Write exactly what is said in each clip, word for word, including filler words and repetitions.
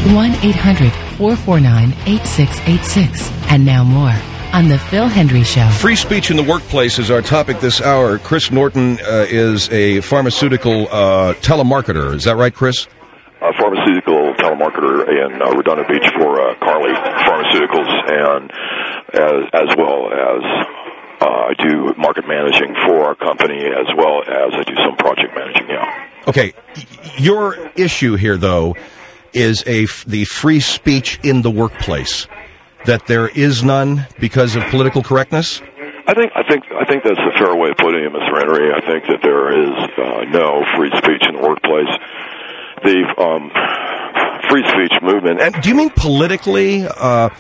one eight hundred four four nine eight six eight six. And now more on The Phil Hendrie Show. Free speech in the workplace is our topic this hour. Chris Norton uh, is a pharmaceutical uh, telemarketer. Is that right, Chris? A pharmaceutical telemarketer in uh, Redondo Beach for uh, Carly Pharmaceuticals, and as, as well as uh, I do market managing for our company, as well as I do some project managing, yeah. Okay, your issue here, though, is a f- the free speech in the workplace, that there is none because of political correctness? I think I think I think that's a fair way of putting it, Mister Henry. I think that there is uh, no free speech in the workplace. The um, free speech movement. And do you mean politically, uh,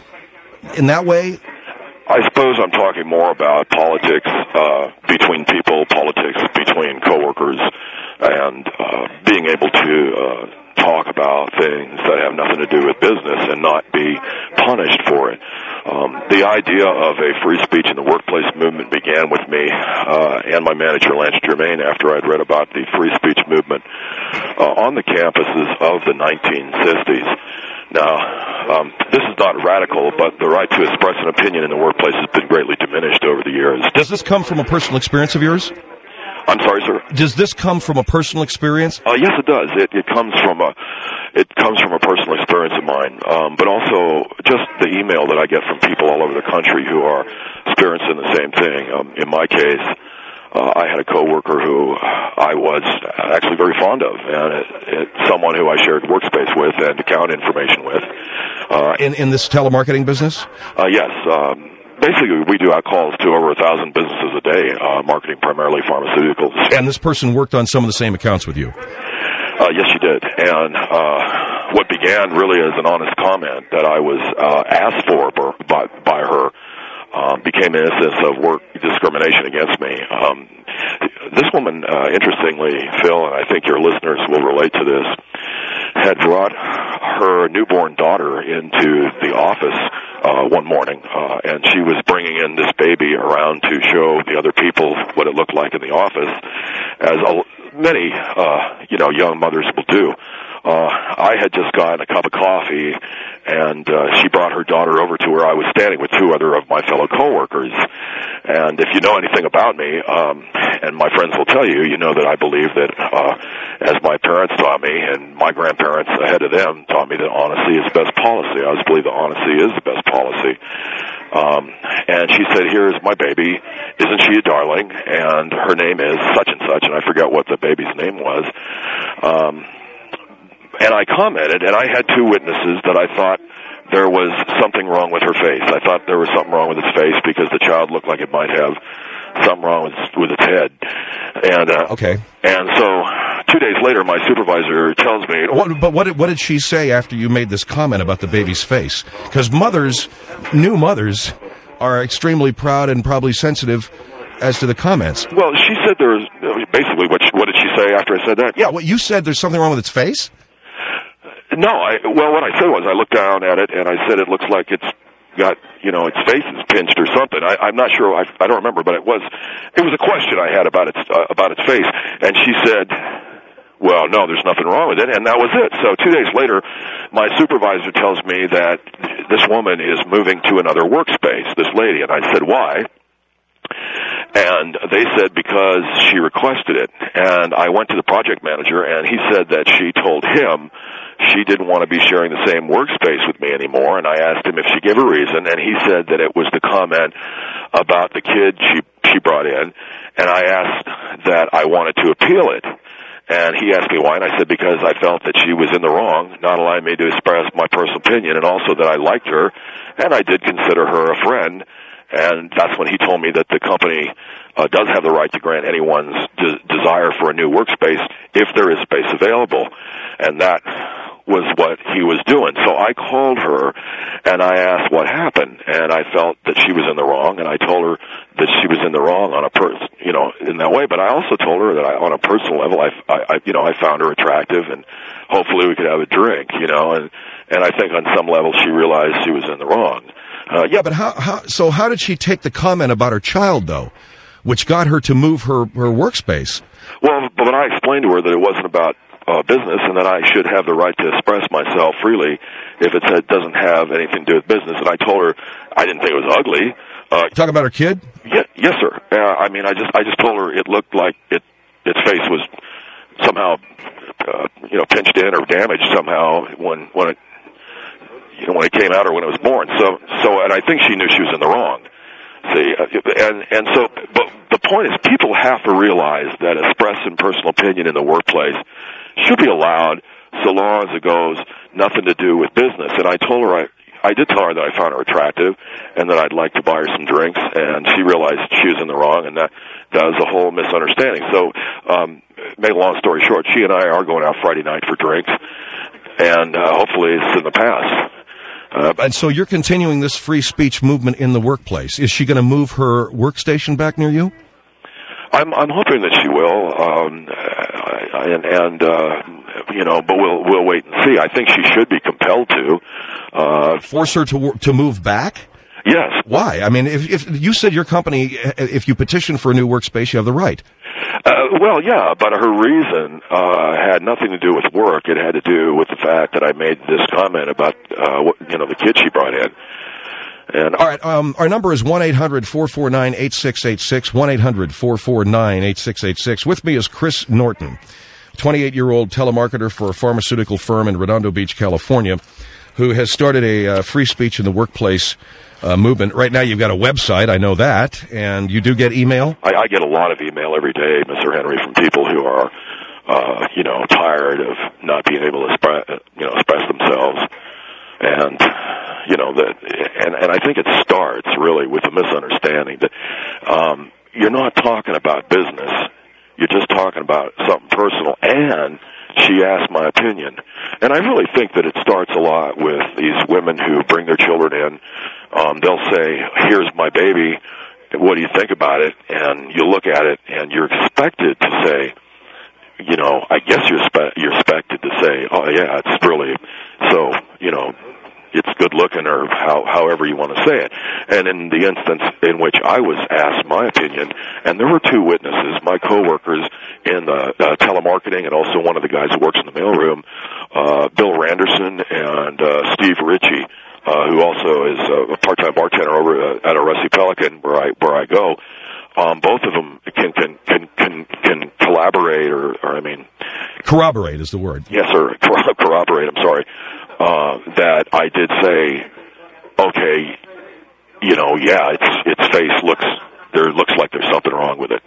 in that way? I suppose I'm talking more about politics uh, between people, politics between coworkers, and uh, being able to uh, talk about things that have nothing to do with business and not be punished for it. Um, the idea of a free speech in the workplace movement began with me uh, and my manager, Lance Germain, after I'd read about the free speech movement uh, on the campuses of the nineteen sixties. Now, um, this is not radical, but the right to express an opinion in the workplace has been greatly diminished over the years. Does this come from a personal experience of yours? I'm sorry, sir? Does this come from a personal experience? Uh, yes, it does. It, it comes from a it comes from a personal experience of mine, um, but also just the email that I get from people all over the country who are experiencing the same thing. Um, in my case, uh, I had a coworker who I was actually very fond of, and it, it, someone who I shared workspace with and account information with. Uh, in in this telemarketing business? Uh, yes. Um, Basically, we do out calls to over a thousand businesses a day, uh, marketing primarily pharmaceuticals. And this person worked on some of the same accounts with you? Uh, yes, she did. And uh, what began really as an honest comment that I was uh, asked for by, by her um, became an instance of work discrimination against me. Um, this woman, uh, interestingly, Phil, and I think your listeners will relate to this, had brought her newborn daughter into the office uh, one morning, uh, and she was bringing in this baby around to show the other people what it looked like in the office, as a, many, uh, you know, young mothers will do. Uh, I had just gotten a cup of coffee, and uh, she brought her daughter over to where I was standing with two other of my fellow coworkers. And if you know anything about me, um, and my friends will tell you, you know that I believe that, uh, as my parents taught me, and my grandparents ahead of them taught me that honesty is the best policy. I always believe that honesty is the best policy. Um, and she said, "Here's my baby. Isn't she a darling? And her name is such and such," and I forgot what the baby's name was. Um, And I commented, and I had two witnesses that I thought there was something wrong with her face. I thought there was something wrong with its face because the child looked like it might have something wrong with, with its head. And uh, okay. And so two days later, my supervisor tells me... What, but what did, what did she say after you made this comment about the baby's face? Because mothers, new mothers, are extremely proud and probably sensitive as to the comments. Well, she said there was... Basically, what, she, what did she say after I said that? Yeah, what you said there's something wrong with its face? No, I, well, what I said was I looked down at it, and I said it looks like it's got, you know, its face is pinched or something. I, I'm not sure. I, I don't remember, but it was it was a question I had about its uh, about its face. And she said, well, no, there's nothing wrong with it, and that was it. So two days later, my supervisor tells me that this woman is moving to another workspace, this lady, and I said, why? And they said because she requested it. And I went to the project manager, and he said that she told him she didn't want to be sharing the same workspace with me anymore. And I asked him if she gave a reason, and he said that it was the comment about the kid she she brought in. And I asked that I wanted to appeal it. And he asked me why, and I said because I felt that she was in the wrong, not allowing me to express my personal opinion, and also that I liked her, and I did consider her a friend. And that's when he told me that the company uh, does have the right to grant anyone's de- desire for a new workspace if there is space available. And that was what he was doing. So I called her, and I asked what happened, and I felt that she was in the wrong, and I told her that she was in the wrong on a per- you know, in that way. But I also told her that I, on a personal level, I, I, you know, I found her attractive, and hopefully we could have a drink, you know, and, and I think on some level she realized she was in the wrong. Uh, yeah, but how, how, so how did she take the comment about her child, though, which got her to move her, her workspace? Well, but when I explained to her that it wasn't about uh, business, and that I should have the right to express myself freely if it said, doesn't have anything to do with business. And I told her I didn't think it was ugly. Uh, Talk about her kid? Yeah, yes, sir. Uh, I mean, I just I just told her it looked like it its face was somehow uh, you know pinched in or damaged somehow when when it you know when it came out or when it was born. So so and I think she knew she was in the wrong. See, and and so, but the point is, people have to realize that expressing personal opinion in the workplace should be allowed, so long as it goes nothing to do with business. And I told her, I I did tell her that I found her attractive, and that I'd like to buy her some drinks, and she realized she was in the wrong, and that that was a whole misunderstanding. So, um, make a long story short, she and I are going out Friday night for drinks, and uh, hopefully it's in the past. Uh, and so you're continuing this free speech movement in the workplace. Is she going to move her workstation back near you? I'm I'm hoping that she will, um, and and uh, you know, but we'll we'll wait and see. I think she should be compelled to uh, force her to to move back. Yes. Why? I mean, if if you said your company, if you petition for a new workspace, you have the right. Uh, well, yeah, but her reason uh, had nothing to do with work. It had to do with the fact that I made this comment about, uh, what, you know, the kid she brought in. And all right, um, our number is one eight hundred four four nine eight six eight six, one eight hundred four four nine eight six eight six. With me is Chris Norton, twenty-eight-year-old telemarketer for a pharmaceutical firm in Redondo Beach, California, who has started a uh, free speech in the workplace Uh, movement. Right now you've got a website, I know that, and you do get email? I, I get a lot of email every day, Mister Henry, from people who are, uh, you know, tired of not being able to express, you know, express themselves. And, you know, that, and, and I think it starts really with a misunderstanding that um, you're not talking about business. You're just talking about something personal, and she asked my opinion. And I really think that it starts a lot with these women who bring their children in. Um, they'll say, here's my baby, what do you think about it? And you look at it, and you're expected to say, you know, I guess you're, spe- you're expected to say, oh, yeah, it's really, so, you know, it's good looking, or how, however you want to say it. And in the instance in which I was asked my opinion, and there were two witnesses, my coworkers in the uh, telemarketing, and also one of the guys who works in the mailroom, uh, Bill Randerson and uh, Steve Ritchie, uh, who also is a part-time bartender over uh, at a Rusty Pelican, where I where I go. Um, both of them can can can can, can collaborate, or, or I mean, corroborate is the word. Yes, sir. Cor- corroborate. I'm sorry. Uh, that I did say, okay, you know, yeah, its its face looks there looks like there's something wrong with it.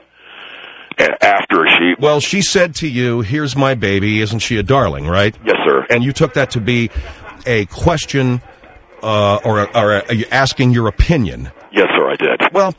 And after she, well, she said to you, "Here's my baby. Isn't she a darling?" Right? Yes, sir. And you took that to be a question, uh, or or a, a, asking your opinion. Yes, sir. I did. Well,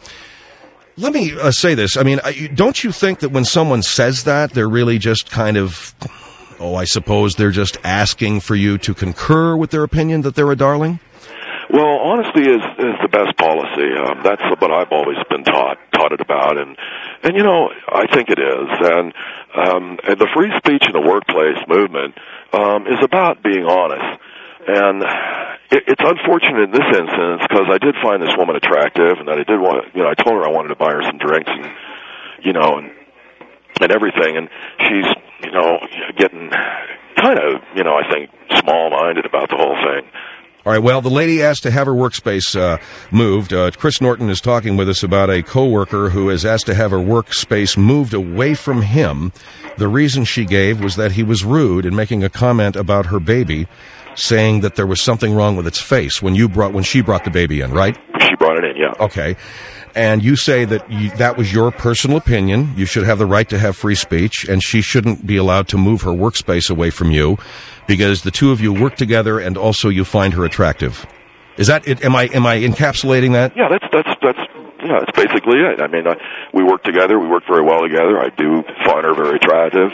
let me uh, say this. I mean, I, don't you think that when someone says that, they're really just kind of, oh, I suppose they're just asking for you to concur with their opinion that they're a darling? Well, honesty is, is the best policy. Um, that's what I've always been taught taught it about, and and you know, I think it is. And, um, and the free speech in the workplace movement um, is about being honest. And it, it's unfortunate in this instance, because I did find this woman attractive, and that I did want, you know, I told her I wanted to buy her some drinks, and you know, and and everything, and she's, you know, getting kind of, you know, I think small-minded about the whole thing. All right, well, the lady asked to have her workspace uh, moved. Uh, Chris Norton is talking with us about a coworker who has asked to have her workspace moved away from him. The reason she gave was that he was rude in making a comment about her baby, saying that there was something wrong with its face when you brought when she brought the baby in, right? She brought it in, yeah. Okay. And you say that you, that was your personal opinion. You should have the right to have free speech, and she shouldn't be allowed to move her workspace away from you because the two of you work together and also you find her attractive. Is that it? Am I am I encapsulating that? Yeah, that's that's that's yeah, that's basically it. I mean, uh, we work together. We work very well together. I do find her very attractive.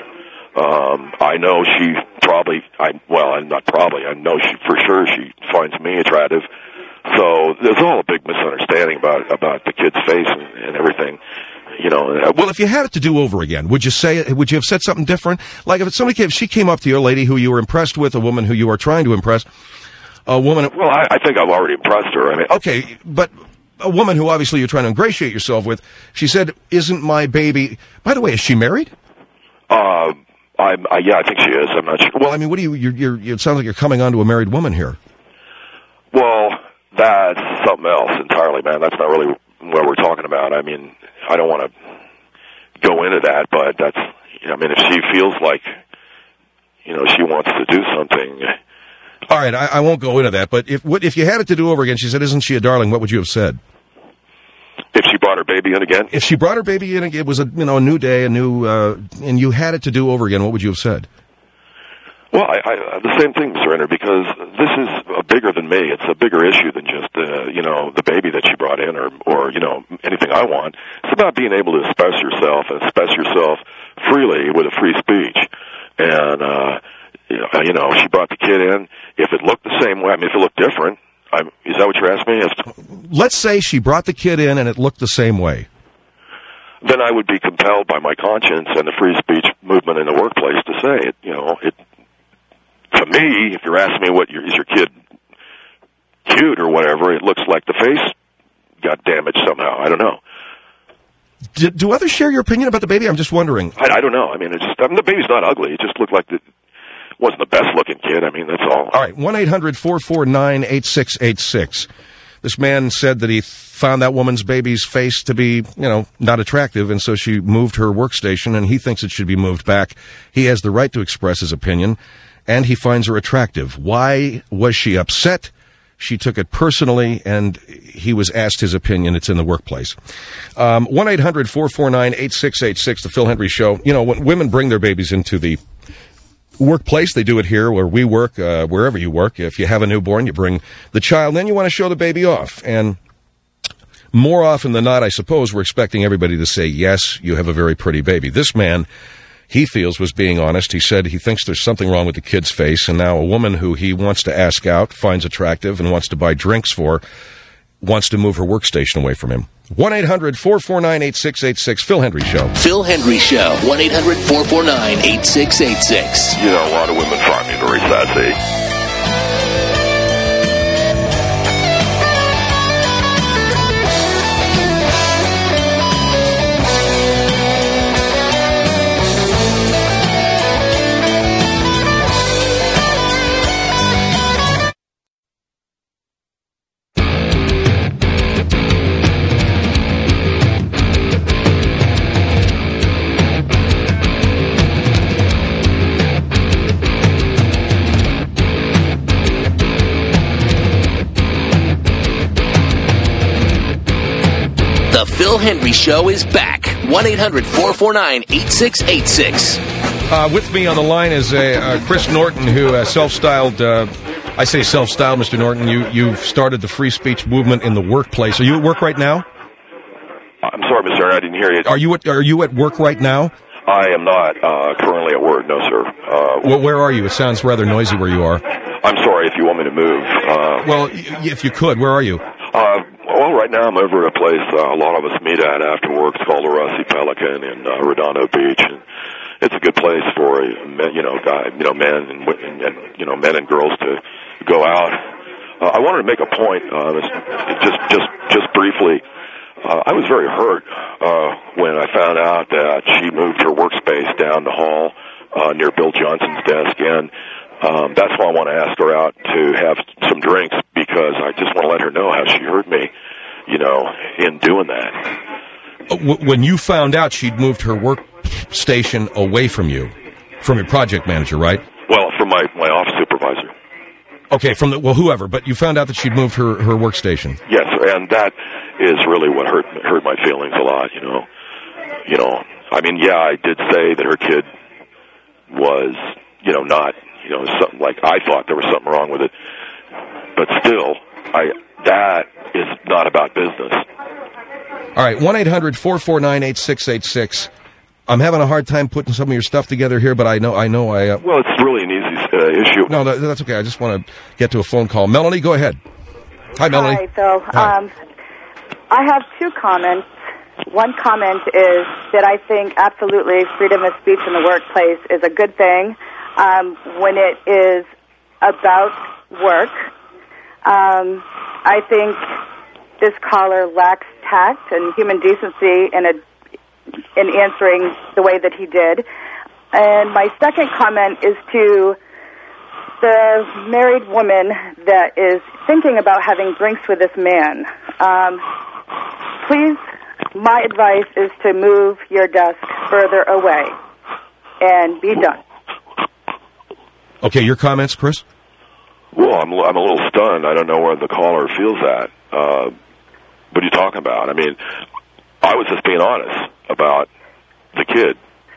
Um, I know she probably, I well, I'm not probably. I know she for sure she finds me attractive. So there's all a big misunderstanding about about the kid's face and, and everything, you know. Well, if you had it to do over again, would you say? Would you have said something different? Like if somebody came, if she came up to you, a lady who you were impressed with, a woman who you are trying to impress, a woman. Well, I, I think I've already impressed her. I mean, okay, but a woman who obviously you're trying to ingratiate yourself with, she said, "Isn't my baby?" By the way, is she married? Uh, I'm, I, yeah, I think she is. I'm not sure. Well, I mean, what do you, you're, you're, it sounds like you're coming on to a married woman here. Well, that's something else entirely, man. That's not really what we're talking about. I mean, I don't want to go into that, but that's, you know, I mean, if she feels like, you know, she wants to do something. All right, I, I won't go into that, but if what, if you had it to do over again, she said, isn't she a darling, what would you have said? If she brought her baby in again? If she brought her baby in, it was a, you know, a new day, a new, uh, and you had it to do over again, what would you have said? Well, I, I, the same thing, Mister Enter, because this is uh, bigger than me. It's a bigger issue than just, uh, you know, the baby that she brought in or, or, you know, anything I want. It's about being able to express yourself and express yourself freely with a free speech. And, uh, you know, she brought the kid in. If it looked the same way, I mean, if it looked different, I'm, is that what you're asking me? If, Let's say she brought the kid in and it looked the same way. Then I would be compelled by my conscience and the free speech movement in the workplace to say it, you know, it, to me, if you're asking me what your, is your kid cute or whatever, it looks like the face got damaged somehow. I don't know. Do, do others share your opinion about the baby? I'm just wondering. I, I don't know. I mean, it's just, I mean, the baby's not ugly. It just looked like the wasn't the best looking kid. I mean, that's all. All right, one eight hundred four four nine eight six eight six. This man said that he found that woman's baby's face to be, you know, not attractive, and so she moved her workstation, and he thinks it should be moved back. He has the right to express his opinion, and he finds her attractive. Why was she upset? She took it personally, and he was asked his opinion. It's in the workplace. Um, one eight hundred four four nine eight six eight six, The Phil Hendrie Show. You know, when women bring their babies into the workplace, they do it here where we work, uh, wherever you work. If you have a newborn, you bring the child, then you want to show the baby off. And more often than not, I suppose, we're expecting everybody to say, yes, you have a very pretty baby. This man, he feels, was being honest. He said he thinks there's something wrong with the kid's face, and now a woman who he wants to ask out, finds attractive, and wants to buy drinks for, wants to move her workstation away from him. one eight hundred four four nine eight six eight six, Phil Hendrie Show. Phil Hendrie Show, one eight hundred four four nine eight six eight six. You know, a lot of women find me very sassy. The Phil Hendrie Show is back. one eight hundred four four nine eight six eight six. Uh, with me on the line is a, uh, Chris Norton, who uh, self-styled, uh, I say self-styled, Mister Norton, you, you've started the free speech movement in the workplace. Are you at work right now? I'm sorry, Mister I didn't hear you. Are you at, are you at work right now? I am not uh, currently at work, no, sir. Uh, well, where are you? It sounds rather noisy where you are. I'm sorry if you want me to move. Uh, well, if you could, where are you? Uh, well, right now I'm over at a place uh, a lot of us meet at after work. It's called the Rusty Pelican in uh, Redondo Beach, and it's a good place for men, you know, guy, you know, men and, and, and you know, men and girls to go out. Uh, I wanted to make a point, uh, just just just briefly. Uh, I was very hurt uh, when I found out that she moved her workspace down the hall uh, near Bill Johnson's desk, and um, that's why I want to ask her out to have some drinks, because I just want to let her know how she hurt me, you know, in doing that. When you found out she'd moved her workstation away from you, from your project manager, right? Well, from my, my office supervisor. Okay, from the, well, whoever, but you found out that she'd moved her, her workstation. Yes, and that is really what hurt hurt my feelings a lot, you know. You know, I mean, yeah, I did say that her kid was, you know, not, you know, something like I thought there was something wrong with it. But still, I that is not about business. All right, one eight hundred four four nine eight six eight six. I'm having a hard time putting some of your stuff together here, but I know I know I... Uh, well, it's really an easy uh, issue. No, that, that's okay. I just want to get to a phone call. Melanie, go ahead. Hi, Melanie. Hi, Phil. Hi. Um, I have two comments. One comment is that I think absolutely freedom of speech in the workplace is a good thing um, when it is about work. Um, I think this caller lacks tact and human decency in a in answering the way that he did. and my second comment is to the married woman that is thinking about having drinks with this man. Um, please, my advice is to move your desk further away and be done. Okay, your comments, Chris? Well, I'm I'm a little stunned. I don't know where the caller feels at. Uh, what are you talking about? I mean, I was just being honest about the kid.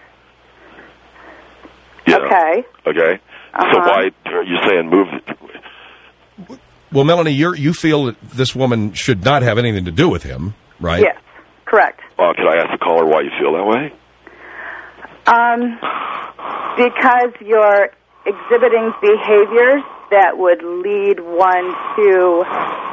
You know? Okay. Okay. Uh-huh. So why are you saying move? The... Well, Melanie, you you feel that this woman should not have anything to do with him, right? Yes, correct. Well, can I ask the caller why you feel that way? Um, because you're exhibiting behaviors that would lead one to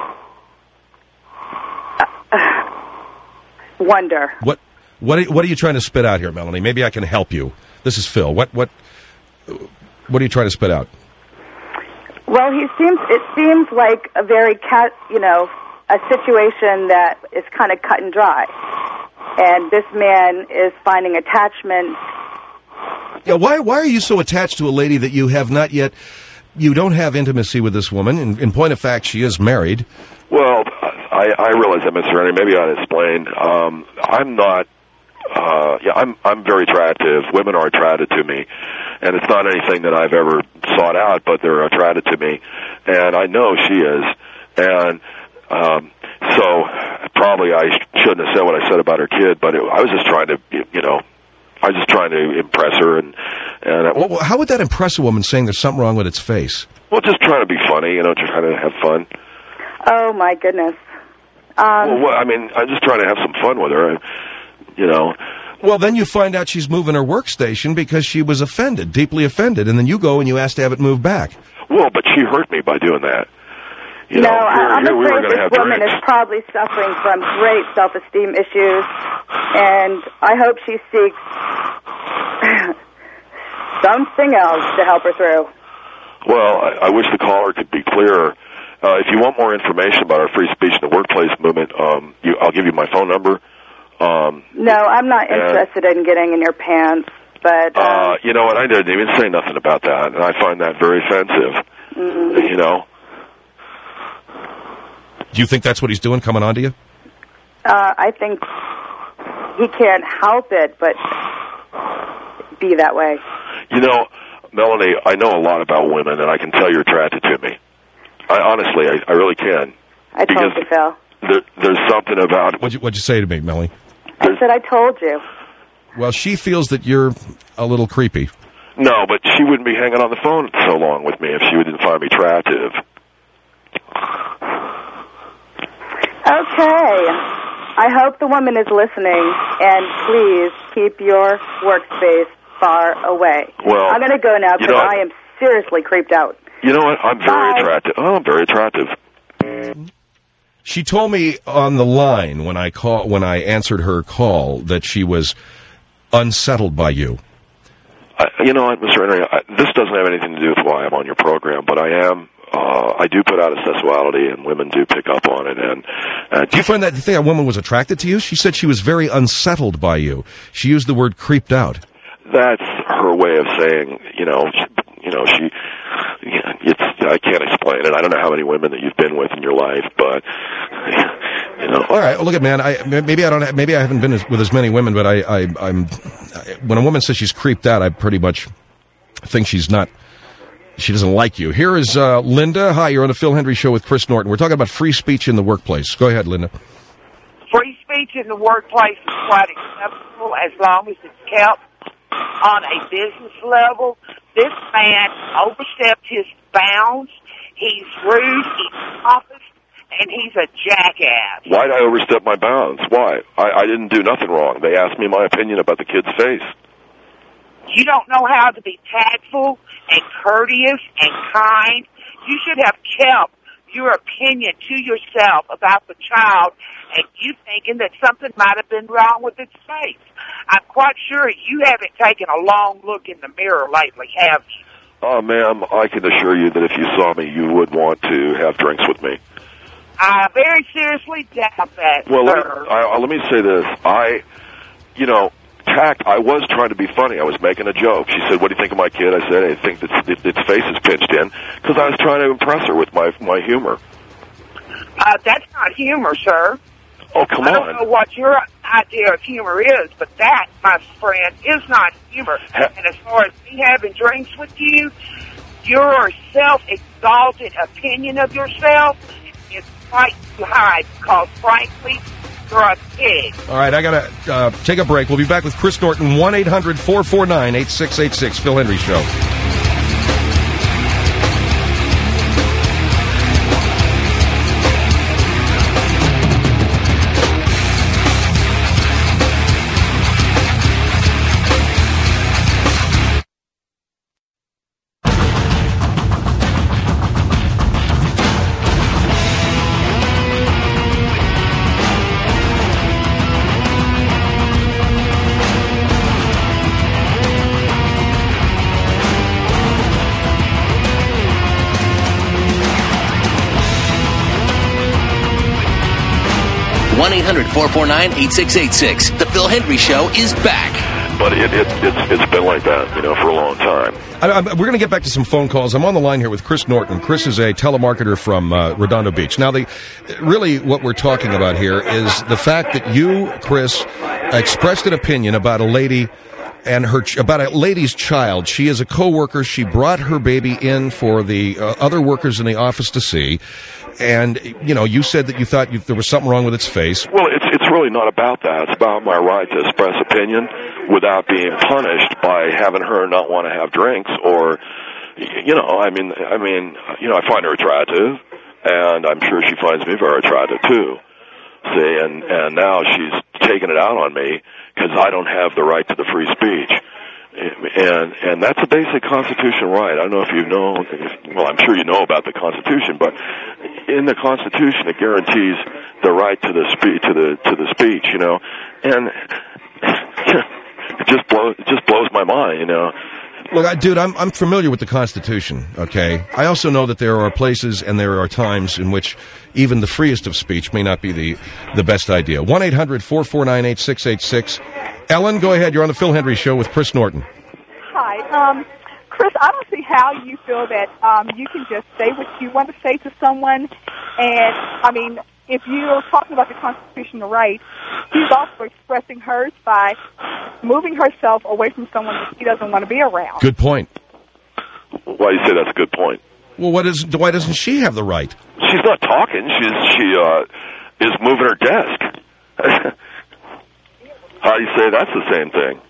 uh, wonder. What what are, what are you trying to spit out here, Melanie? Maybe I can help you. This is Phil. What what what are you trying to spit out? Well, he seems. It seems like a very cat. You know, a situation that is kind of cut and dry, and this man is finding attachment. Yeah. Why why are you so attached to a lady that you have not yet? You don't have intimacy with this woman. In, in point of fact, she is married. Well, I, I realize that, Mister Rennie. Maybe I'd explain. Um, I'm not. Uh, yeah, I'm. I'm very attractive. Women are attracted to me, and it's not anything that I've ever sought out, but they're attracted to me, and I know she is. And um, so, probably I sh- shouldn't have said what I said about her kid, but it, I was just trying to, you know, I was just trying to impress her, and and uh, Well, how would that impress a woman saying there's something wrong with its face? well, just trying to be funny, you know, just trying to have fun. Oh my goodness. Um, Well, what, I mean, I'm just trying to have some fun with her, you know. Well, then you find out she's moving her workstation because she was offended, deeply offended, and then you go and you ask to have it moved back. Well, but she hurt me by doing that. You no, know, I, I'm here, here we were afraid going to this have woman drinks. is probably suffering from great self-esteem issues, and I hope she seeks something else to help her through. Well, I, I wish the caller could be clearer. Uh, if you want more information about our free speech in the workplace movement, um, you, I'll give you my phone number. Um, No, I'm not and- interested in getting in your pants, but... Uh, uh, you know what? I didn't even say nothing about that, and I find that very offensive. mm-hmm. You know? Do you think that's what he's doing, coming on to you? uh, I think he can't help it but be that way. You know, Melanie, I know a lot about women, and I can tell you're attracted to me. I honestly, I, I really can. I told Because you, Phil. There, there's something about... What'd you, what'd you say to me, Melanie? I said I told you. Well, she feels that you're a little creepy. No, but she wouldn't be hanging on the phone so long with me if she didn't find me attractive. Okay. I hope the woman is listening, and please keep your workspace far away. Well, I'm going to go now you because know, I am seriously creeped out. You know what? I'm very Bye. attractive. Oh, I'm very attractive. She told me on the line when I call when I answered her call that she was unsettled by you. I, you know what, Mister Henry? I, this doesn't have anything to do with why I'm on your program, but I am. Uh, I do put out a sexuality, and women do pick up on it. And uh, Do you find that? Do you think a woman was attracted to you? She said she was very unsettled by you. She used the word creeped out. that's her way of saying, you know, she, you know, she. It's I can't explain it. I don't know how many women that you've been with in your life, but you know. All right, well, look at man. I maybe I don't. Have, maybe I haven't been with as many women, but I, I, I'm. When a woman says she's creeped out, I pretty much think she's not. She doesn't like you. Here is uh, Linda. Hi, you're on the Phil Hendry Show with Chris Norton. We're talking about free speech in the workplace. Go ahead, Linda. Free speech in the workplace is quite acceptable as long as it's kept on a business level. This man overstepped his bounds. He's rude, he's pompous, and he's a jackass. Why did I overstep my bounds? Why? I, I didn't do nothing wrong. They asked me my opinion about the kid's face. You don't know how to be tactful and courteous and kind. You should have kept your opinion to yourself about the child and you thinking that something might have been wrong with its face. I'm quite sure you haven't taken a long look in the mirror lately, have you? Oh, ma'am, I can assure you that if you saw me, you would want to have drinks with me. I very seriously doubt that, Well, let me, sir. I, let me say this. I, you know, tact, I was trying to be funny. I was making a joke. She said, "What do you think of my kid?" I said, "I think that its, its face is pinched in," because I was trying to impress her with my my humor. Uh, that's not humor, sir. Oh, come I on. don't know what your idea of humor is, but that, my friend, is not humor. Ha- and as far as me having drinks with you, your self-exalted opinion of yourself is quite too high because, frankly, you're a pig. All right, I got to uh, take a break. We'll be back with Chris Norton, one eight hundred four four nine eight six eight six, Phil Hendrie Show. one eight hundred four four nine eight six eight six. The Phil Hendrie Show is back. But it, it, it's it's been like that, you know, for a long time. I, I, we're going to get back to some phone calls. I'm on the line here with Chris Norton. Chris is a telemarketer from uh, Redondo Beach. Now, the really what we're talking about here is the fact that you, Chris, expressed an opinion about a lady and her ch- about a lady's child. She is a coworker. She brought her baby in for the uh, other workers in the office to see. And, you know, you said that you thought you, there was something wrong with its face. Well, it's it's really not about that. It's about my right to express opinion without being punished by having her not want to have drinks or, you know, I mean, I mean, you know, I find her attractive, and I'm sure she finds me very attractive too. See, and and now she's taking it out on me because I don't have the right to the free speech. And and that's a basic constitutional right. I don't know if you know, well, I'm sure you know about the Constitution, but in the Constitution it guarantees the right to the spe- to the to the speech, you know, and it just blows it just blows my mind, you know. Look, I, dude, I'm I'm familiar with the Constitution. Okay, I also know that there are places and there are times in which even the freest of speech may not be the the best idea. One eight hundred four four nine eight six eight six. Ellen, go ahead. You're on the Phil Hendrie Show with Chris Norton. Hi, um, Chris. I don't see how you feel that um, you can just say what you want to say to someone, and I mean, if you're talking about the constitutional right, she's also expressing hers by moving herself away from someone that she doesn't want to be around. Good point. Why do you say that's a good point? Well, what is, why doesn't she have the right? She's not talking. She's she uh, is moving her desk. How do you say that's the same thing?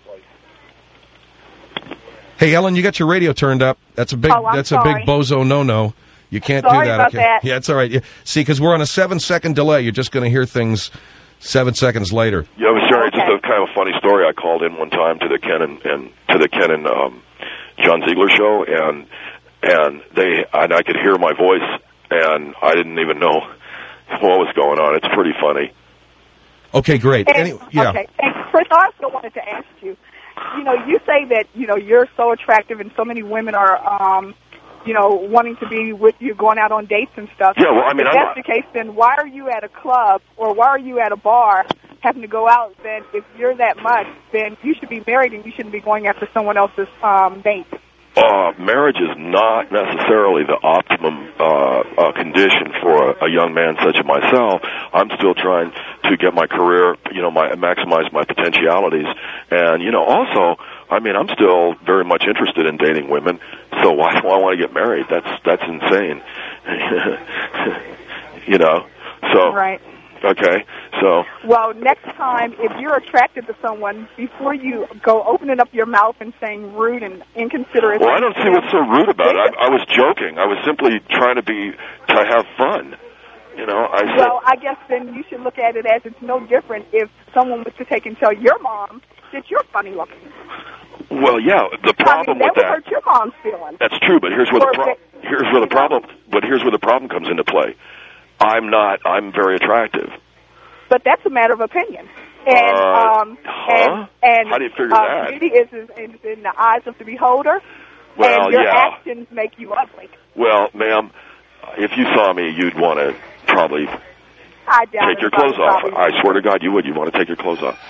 Hey, Ellen, you got your radio turned up. That's a big. Oh, I'm that's sorry. a big bozo no-no. You can't Sorry do that. about okay. that. Yeah, it's all right. Yeah. See, because we're on a seven-second delay. You're just going to hear things seven seconds later. Yeah, it was sorry. Okay. Just a kind of a funny story. I called in one time to the Ken and, and to the Ken and um, John Ziegler show, and and they and I could hear my voice, and I didn't even know what was going on. It's pretty funny. Okay, great. And, Any, yeah. Okay, and Chris, I also wanted to ask you. You know, you say that you know you're so attractive, and so many women are, um, you know, wanting to be with you, going out on dates and stuff. Yeah, well, I mean, if I'm that's the case, then why are you at a club or why are you at a bar having to go out? Then, if you're that much, then you should be married, and you shouldn't be going after someone else's um, date. Uh, marriage is not necessarily the optimum uh, uh, condition for a, a young man such as myself. I'm still trying to get my career, you know, my maximize my potentialities, and you know, also, I mean, I'm still very much interested in dating women. So why do I want to get married? That's that's insane, you know. So Right. Okay, so Well, next time, if you're attracted to someone, before you go opening up your mouth and saying rude and inconsiderate. well, I don't see what's so rude about it. I, I was joking. I was simply trying to be to have fun. You know, I said, Well, I guess then you should look at it as it's no different if someone was to take and tell your mom that you're funny looking. well, yeah. The I problem mean, with that would that. hurt your mom's feelings. That's true, but here's where the Or pro- if it- here's where the problem. But here's where the problem comes into play. I'm not. I'm very attractive. But that's a matter of opinion. And Uh, um, huh? and and How do you figure uh, that? beauty is, is, is in the eyes of the beholder, Well, and your yeah. actions make you ugly. Well, ma'am, if you saw me, you'd want to probably I doubt take it your about clothes the off. problem. I swear to God, you would. You want to take your clothes off.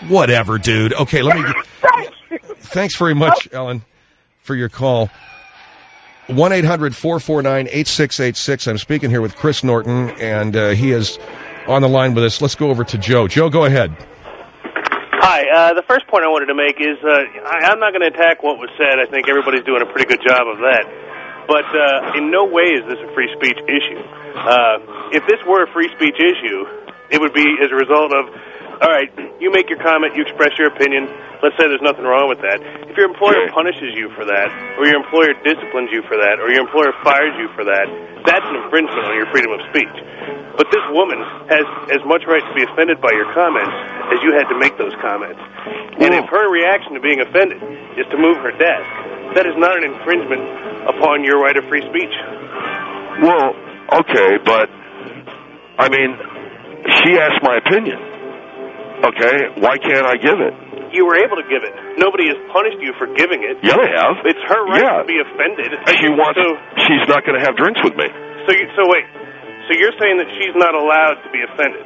Whatever, dude. Okay, let me... Thank you. Thanks very much, Ellen, for your call. one eight hundred four four nine eight six eight six. I'm speaking here with Chris Norton, and uh, he is on the line with us. Let's go over to Joe. Joe, go ahead. Hi. Uh, the first point I wanted to make is uh, I, I'm not going to attack what was said. I think everybody's doing a pretty good job of that. But uh, in no way is this a free speech issue. Uh, if this were a free speech issue, it would be as a result of, all right, you make your comment, you express your opinion. Let's say there's nothing wrong with that. If your employer punishes you for that, or your employer disciplines you for that, or your employer fires you for that, that's an infringement on your freedom of speech. But this woman has as much right to be offended by your comments as you had to make those comments. And if her reaction to being offended is to move her desk, that is not an infringement upon your right of free speech. Well, okay, but, I mean, she asked my opinion. Okay, why can't I give it? You were able to give it. Nobody has punished you for giving it. Yeah, they have. It's her right yeah. to be offended. She wants. So, she's not going to have drinks with me. So, you, so wait. So you're saying that she's not allowed to be offended?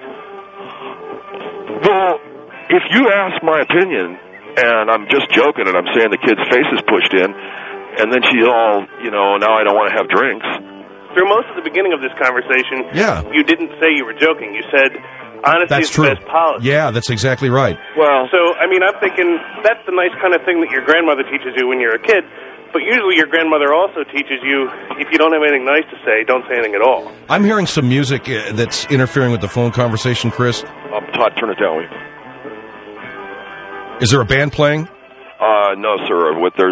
Well, if you ask my opinion, and I'm just joking, and I'm saying the kid's face is pushed in, and then she's all, you know, now I don't want to have drinks. Through most of the beginning of this conversation, yeah. you didn't say you were joking. You said, honesty that's is true. the best policy. Yeah, that's exactly right. Well, so, I mean, I'm thinking that's the nice kind of thing that your grandmother teaches you when you're a kid, but usually your grandmother also teaches you, if you don't have anything nice to say, don't say anything at all. I'm hearing some music uh, that's interfering with the phone conversation, Chris. Um, Todd, turn it down, will you? Is there a band playing? Uh, no, sir. What there's...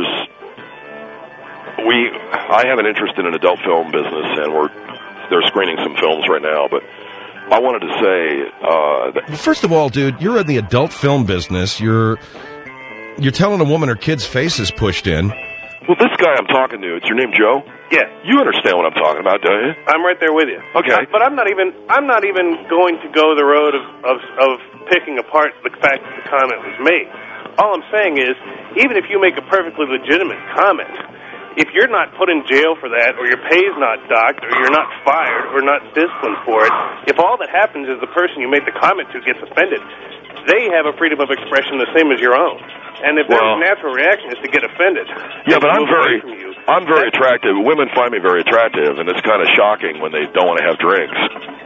We, I have an interest in an adult film business, and we're they're screening some films right now, but I wanted to say... Uh, that well, first of all, dude, you're in the adult film business. You're you're telling a woman her kid's face is pushed in. Well, this guy I'm talking to, it's your name Joe? Yeah. You understand what I'm talking about, don't you? I'm right there with you. Okay. Uh, but I'm not even I'm not even going to go the road of, of, of picking apart the fact that the comment was made. All I'm saying is, even if you make a perfectly legitimate comment, if you're not put in jail for that, or your pay's not docked, or you're not fired, or not disciplined for it, if all that happens is the person you made the comment to gets offended, they have a freedom of expression the same as your own. And if well, their natural reaction is to get offended, yeah, but I'm very, you, I'm very attractive. Women find me very attractive, and it's kind of shocking when they don't want to have drinks.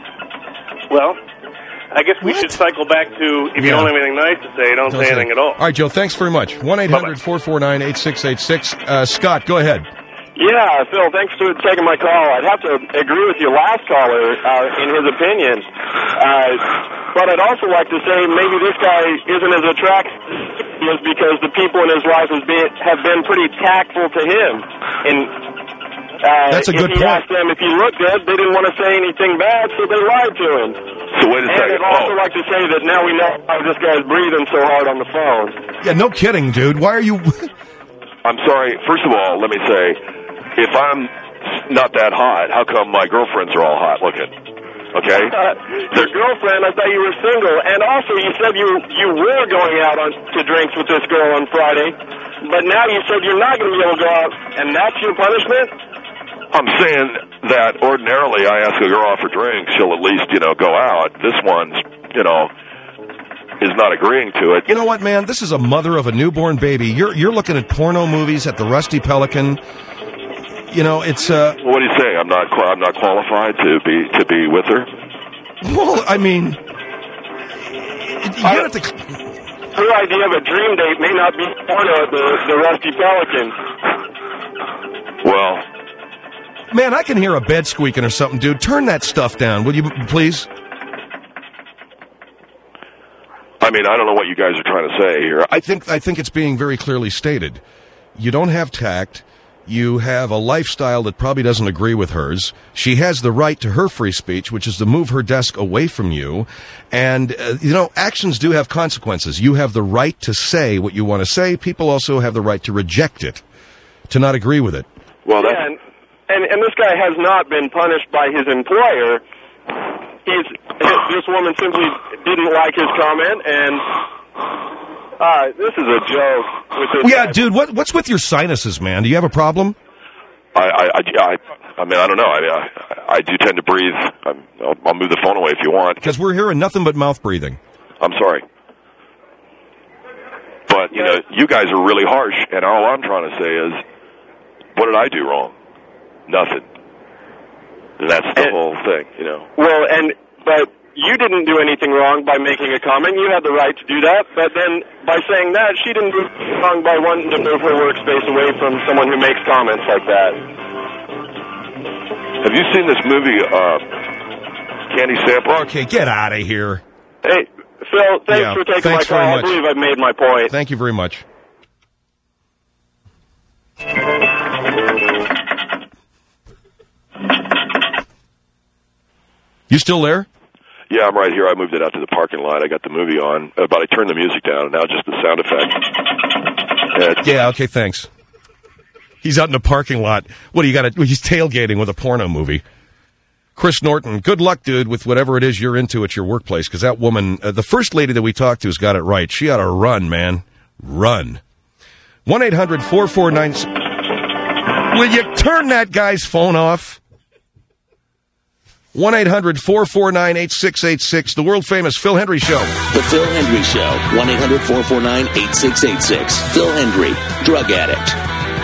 Well, I guess we what? should cycle back to, if yeah. you don't have anything nice to say, don't, don't say, say anything at all. All right, Joe, thanks very much. one eight hundred four four nine eight six eight six. Uh, Scott, go ahead. Yeah, Phil, thanks for taking my call. I'd have to agree with your last caller uh, in his opinion. Uh, but I'd also like to say maybe this guy isn't as attractive as because the people in his life has been, have been pretty tactful to him. And Uh, That's a good if he point. asked them if he looked good, they didn't want to say anything bad, so they lied to him. So wait a and second. I'd also oh. like to say that now we know why this guy's breathing so hard on the phone. Yeah, no kidding, dude. Why are you... I'm sorry. First of all, let me say, if I'm not that hot, how come my girlfriends are all hot looking? Okay? Uh, your girlfriend, I thought you were single. And also, you said you you were going out on to drinks with this girl on Friday, but now you said you're not going to be able to go out, and that's your punishment? I'm saying that ordinarily I ask a girl out for drinks, she'll at least, you know, go out. This one's, you know, is not agreeing to it. You know what, man? This is a mother of a newborn baby. You're you're looking at porno movies at the Rusty Pelican. You know, it's uh well, what do you say? I'm not I'm not qualified to be to be with her? Well, I mean, you I, have to... her idea of a dream date may not be porno at the, the Rusty Pelican. Well, man, I can hear a bed squeaking or something, dude. Turn that stuff down, will you, please? I mean, I don't know what you guys are trying to say here. I think I think it's being very clearly stated. You don't have tact. You have a lifestyle that probably doesn't agree with hers. She has the right to her free speech, which is to move her desk away from you. And, uh, you know, actions do have consequences. You have the right to say what you want to say. People also have the right to reject it, to not agree with it. Well, that's... Yeah, and, and, and this guy has not been punished by his employer. He's, this woman simply didn't like his comment, and uh, this is a joke. With this yeah, guy. dude, what, what's with your sinuses, man? Do you have a problem? I, I, I, I mean, I don't know. I, I, I do tend to breathe. I'm, I'll, I'll move the phone away if you want. Because we're hearing nothing but mouth breathing. I'm sorry. But, you know, you guys are really harsh, and all I'm trying to say is, what did I do wrong? Nothing. And that's the and, whole thing, you know. Well, and, but you didn't do anything wrong by making a comment. You had the right to do that. But then, by saying that, she didn't do anything wrong by wanting to move her workspace away from someone who makes comments like that. Have you seen this movie, uh, Candy Sample? Okay, get out of here. Hey, Phil, thanks yeah, for taking thanks my call. very I much. believe I've made my point. Thank you very much. You still there? Yeah, I'm right here. I moved it out to the parking lot. I got the movie on, uh, but I turned the music down, and now just the sound effect. Yeah, okay, thanks. He's out in the parking lot. What, do you got to, he's tailgating with a porno movie. Chris Norton, good luck, dude, with whatever it is you're into at your workplace, because that woman, uh, the first lady that we talked to has got it right. She ought to run, man. Run. one eight hundred four four nine... Will you turn that guy's phone off? one eight hundred four four nine eight six eight six, the world-famous Phil Hendrie Show. The Phil Hendrie Show, one eight hundred four four nine eight six eight six. Phil Hendrie, drug addict.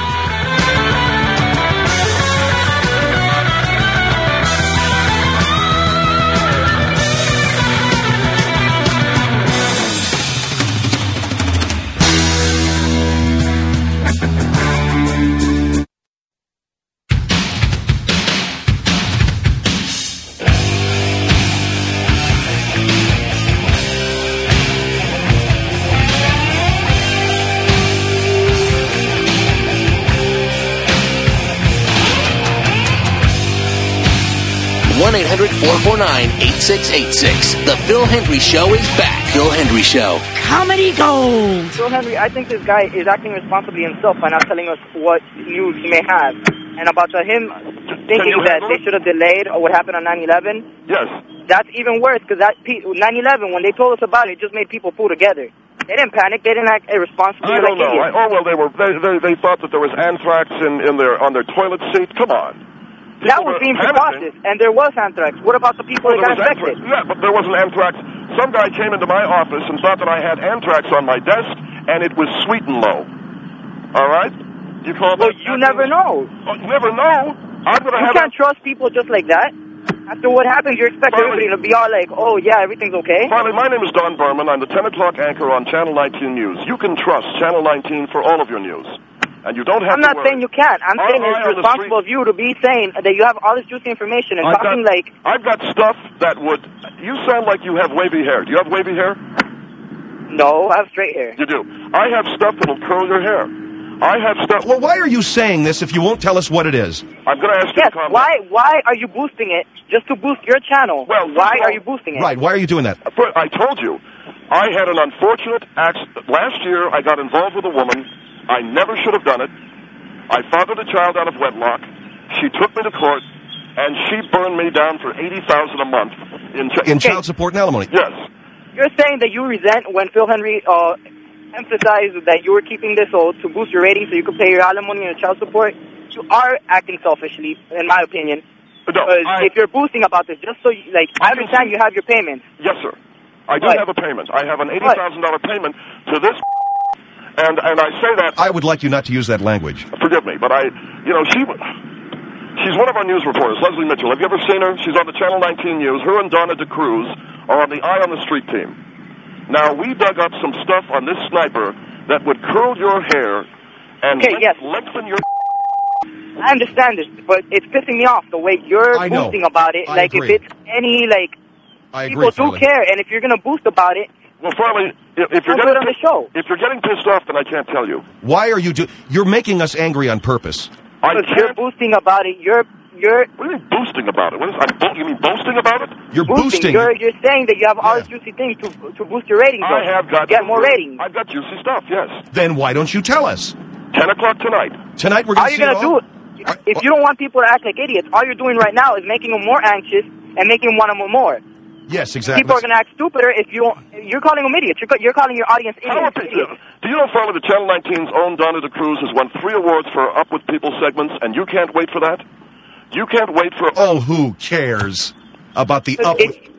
one eight hundred four four nine eight six eight six. The Phil Hendrie Show is back. Phil Hendrie Show. Comedy Gold. Phil Hendrie, I think this guy is acting responsibly himself by not telling us what news he may have. And about uh, him thinking that they should have delayed what happened on nine eleven. Yes. That's even worse, because that nine eleven, when they told us about it, it just made people pull together. They didn't panic. They didn't act irresponsibly. I don't like know. I, oh, well, they were. They, they, they thought that there was anthrax in, in their on their toilet seat. Come on. People that was being precautious, and there was anthrax. What about the people well, that got infected? Yeah, but there wasn't anthrax. Some guy came into my office and thought that I had anthrax on my desk, and it was sweet and low. All right? You call well, that? you never know. Oh, you never know. I'm gonna you have can't a... trust people just like that. After what happened, you expect Farley, everybody to be all like, oh, yeah, everything's okay? Farley, my name is Don Berman. I'm the ten o'clock anchor on Channel nineteen News. You can trust Channel nineteen for all of your news. And you don't have I'm to not worry. saying you can't. I'm Are saying it's responsible of you to be saying that you have all this juicy information and I've talking got, like... I've got stuff that would... You sound like you have wavy hair. Do you have wavy hair? No, I have straight hair. You do. I have stuff that will curl your hair. I have stuff... Well, why are you saying this if you won't tell us what it is? I'm going to ask you yes, to comment. Why, why are you boosting it just to boost your channel? Well, why all, are you boosting it? Right, why are you doing that? I told you. I had an unfortunate accident. Last year, I got involved with a woman. I never should have done it. I fathered a child out of wedlock. She took me to court, and she burned me down for eighty thousand dollars a month in, ch- in child support and alimony. Yes. You're saying that you resent when Phil Hendrie uh, emphasized that you were keeping this old to boost your ratings so you could pay your alimony and child support. You are acting selfishly, in my opinion. No, I, if you're boosting about this, just so you, like, I understand you have your payments. Yes, sir. I do what? have a payment. I have an eighty thousand dollars payment to this. And and I say that... I would like you not to use that language. Forgive me, but I... You know, she... She's one of our news reporters, Leslie Mitchell. Have you ever seen her? She's on the Channel nineteen News. Her and Donna DeCruz are on the Eye on the Street team. Now, we dug up some stuff on this sniper that would curl your hair and okay, length, yes. lengthen your... I understand this, but it's pissing me off the way you're I know. boosting about it. I like, agree. if it's any, like... I People agree, do Farley. care, and if you're going to boost about it... Well, Farley, if, if you're I'll getting do it on the show. If you're getting pissed off, then I can't tell you. Why are you do? You're making us angry on purpose. I Because can't... you're boosting about it. You're... you're What do you mean boosting about it? What is, I'm bo- you mean boasting about it? You're boosting. You're, you're saying that you have all Yeah. this juicy things to to boost your ratings. I up, have got... Get more ratings. I've got juicy stuff, yes. Then why don't you tell us? ten o'clock tonight. Tonight we're All going to you're see going it to do... all? If you don't want people to act like idiots, all you're doing right now is making them more anxious and making them want them more. Yes, exactly. People are going to act stupider if you you're calling them idiots. You're, you're calling your audience How are idiots. people, do you know, Farley, the Channel nineteen's own Donna DeCruz has won three awards for Up With People segments, and you can't wait for that? You can't wait for... Oh, who cares about the up... It,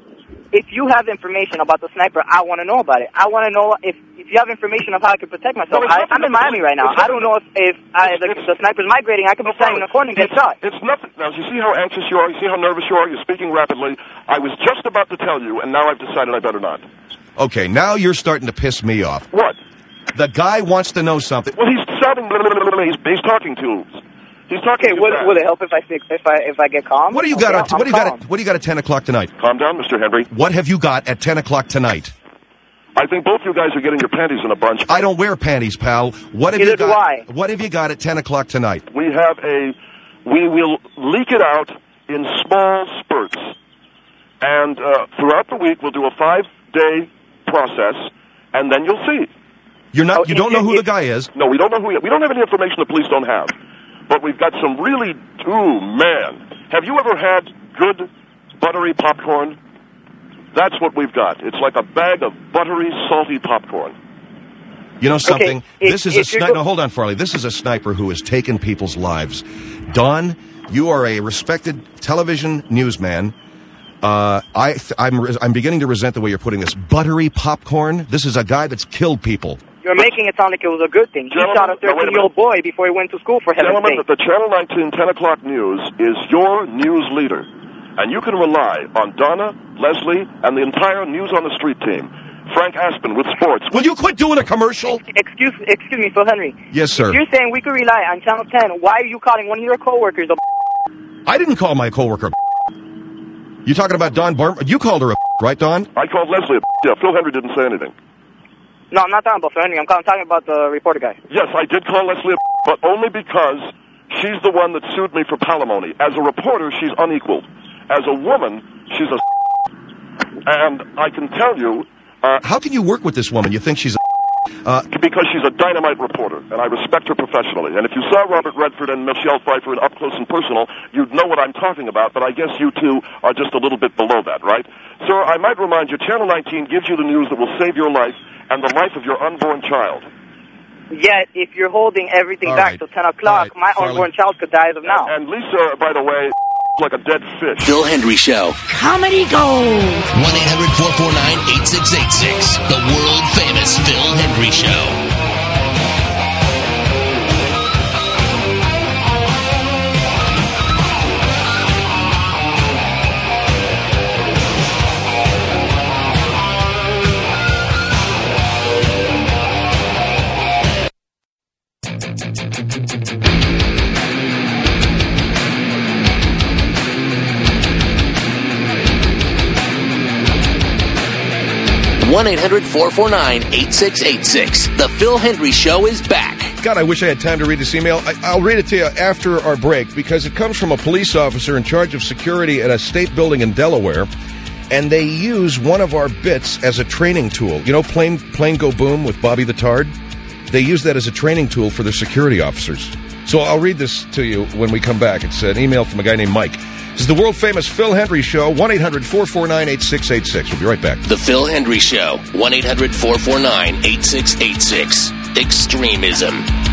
if you have information about the sniper, I want to know about it. I want to know if, if you have information of how I can protect myself. No, I, I'm in Miami right now. I don't know if, if I, the, the sniper's migrating. I could be standing in a corner and get shot. It's nothing. Now, you see how anxious you are? You see how nervous you are? You're speaking rapidly. I was just about to tell you, and now I've decided I better not. Okay, now you're starting to piss me off. What? The guy wants to know something. Well, he's sounding. He's, he's talking to. He's talking. Okay, would, would it help if I speak, if I if I get calm? What do you okay, got? At, what do you got? At, what do you got at ten o'clock tonight? Calm down, Mister Henry. What have you got at ten o'clock tonight? I think both you guys are getting your panties in a bunch. I don't wear panties, pal. What have Neither you got? do I. What have you got at ten o'clock tonight? We have a. We will leak it out in small spurts, and uh, throughout the week we'll do a five-day process, and then you'll see. You're not. Oh, you don't it, know who it, the guy is. No, we don't know who. He, we don't have any information the police don't have, but we've got some really. Ooh, man! Have you ever had good buttery popcorn? That's what we've got. It's like a bag of buttery, salty popcorn. You know something? Okay, this if, is a if sniper. No, hold on, Farley. This is a sniper who has taken people's lives. Don, you are a respected television newsman. Uh, I, th- I'm, I'm beginning to resent the way you're putting this. Buttery popcorn? This is a guy that's killed people. You're making it sound like it was a good thing. He Gentlemen, shot a thirteen-year-old boy before he went to school, for heaven's Gentlemen, sake. the Channel nineteen ten o'clock news is your news leader. And you can rely on Donna, Leslie, and the entire News on the Street team. Frank Aspen with sports. Will you quit doing a commercial? Excuse excuse me, Phil Henry. Yes, sir. If you're saying we could rely on Channel ten, why are you calling one of your coworkers a I didn't call my coworker a You talking about Don Barm? You called her a right, Don? I called Leslie a Yeah, Phil Henry didn't say anything. No, I'm not talking about Phil Henry. I'm talking about the reporter guy. Yes, I did call Leslie a but only because she's the one that sued me for palimony. As a reporter, she's unequaled. As a woman, she's a and I can tell you... Uh, How can you work with this woman? You think she's a Uh, because she's a dynamite reporter, and I respect her professionally. And if you saw Robert Redford and Michelle Pfeiffer in Up Close and Personal, you'd know what I'm talking about, but I guess you two are just a little bit below that, right? Sir, I might remind you, Channel nineteen gives you the news that will save your life and the life of your unborn child. Yet, if you're holding everything All back right. till ten o'clock, All right. my Farley. unborn child could die as of now. And Lisa, by the way, like a dead fish. Phil Hendry Show. Comedy Gold. one eight hundred four four nine eight six eight six. The world famous Phil Hendry Show. one eight hundred four four nine eight six eight six. The Phil Hendry Show is back. God, I wish I had time to read this email. I, I'll read it to you after our break because it comes from a police officer in charge of security at a state building in Delaware, and they use one of our bits as a training tool. You know, Plane, Plane Go Boom with Bobby the Tard? They use that as a training tool for their security officers. So I'll read this to you when we come back. It's an email from a guy named Mike. This is the world-famous Phil Hendry Show, one eight hundred four four nine eight six eight six. We'll be right back. The Phil Hendry Show, one eight hundred four four nine eight six eight six. Extremism.